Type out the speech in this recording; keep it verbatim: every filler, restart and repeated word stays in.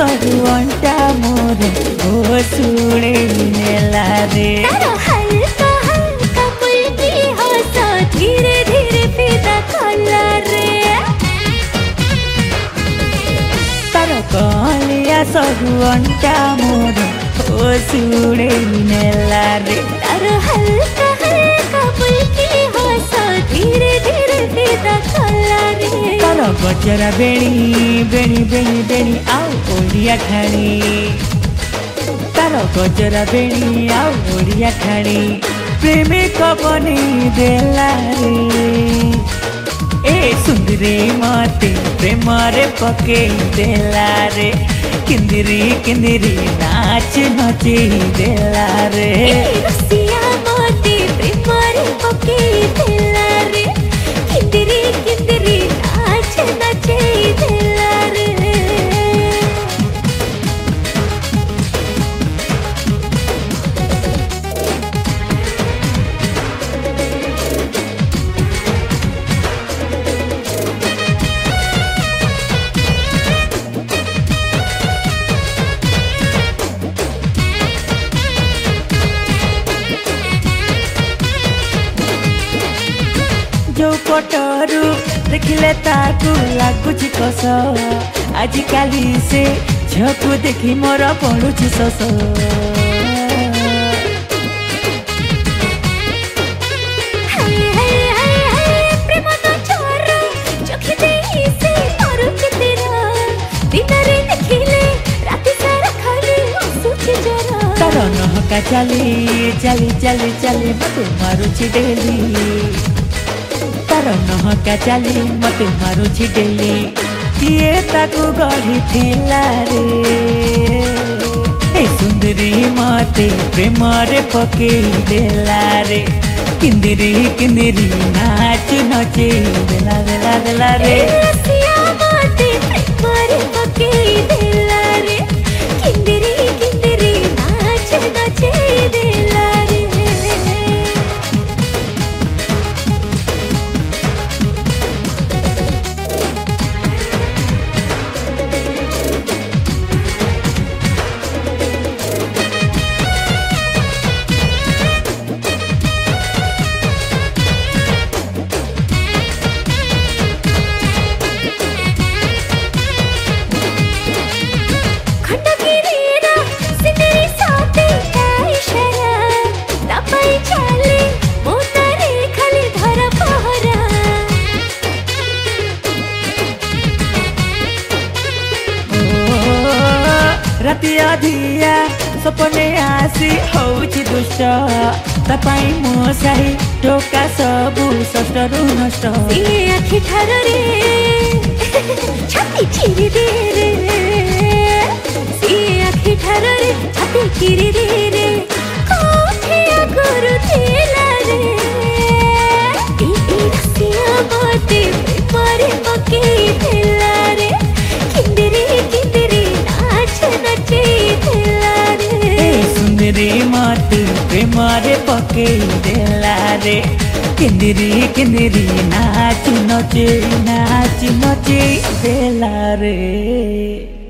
सरू अंटा मोर ओ सुने नेला रे तारो हल्का हल्का मुल्की हंस धीरे धीरे फिदा कला रे तारो कलिया सरू अंटा मोर ओ सुने नेला रे तारो हल्का हल्का मुल्की हंस धीरे धीरे फिदा कला रे तारो गजरा बेणी बेणी बेणी बेणी आउ ओडिया खाणी तारो गजरा बेणी आउ ओडिया खाणी प्रेमिक बनी देला रे ए सुंदरी मते प्रेम रे पके देला रे किंदिरी किंदिरी नाच नचे देला रे रसिया मोती प्रेम रे पके देला रे किंदिरी किंदिरी नाच नचे देला रे जो पटरू देखिले ताकू लागुची कस आजिकाली से झकु देखी मोर पड़ुची सस हाय हाय हाय हाय प्रेम तो छोरा चोखी देही से मरुची तेरा दिन रे देखिले राति सारा खाली हंसुची जरा तारो नहका चाली चाली चाली चाली मते मारुची डेली तारो नहका चाली मते मारुची डेली किए ताकू गढ़ी थिला रे ए सुंदरी मते प्रेम रे पके देला रे किंदिरी किंदिरी नाच नचे देला देला देला रे रसिया मोती प्रेम रे पके देला रे किंदिरी किंदिरी नाच नचे देला रे खंडगिरीरा सिंदरी साथे इशारा तपाई चाले मोतारे खाली धर पहरा राति अधिया सपने आसी हौची दुष्ट तपाई मो साही टोका सबु सष्टरु नष्ट ये आखि ठार रे छाती चिरी दे रे ये आखि ठार रे छाती चिरी दे रे कोठे गुरु थेला रे ई रसिया मोती प्रेम रे पके थेला रे किंदिरी किंदिरी नाच नचे थेला रे सुंदरी मत प्रेम रे पके देला रे किंदिरी किंदिरी नाच नचे नाच नचे देला रे।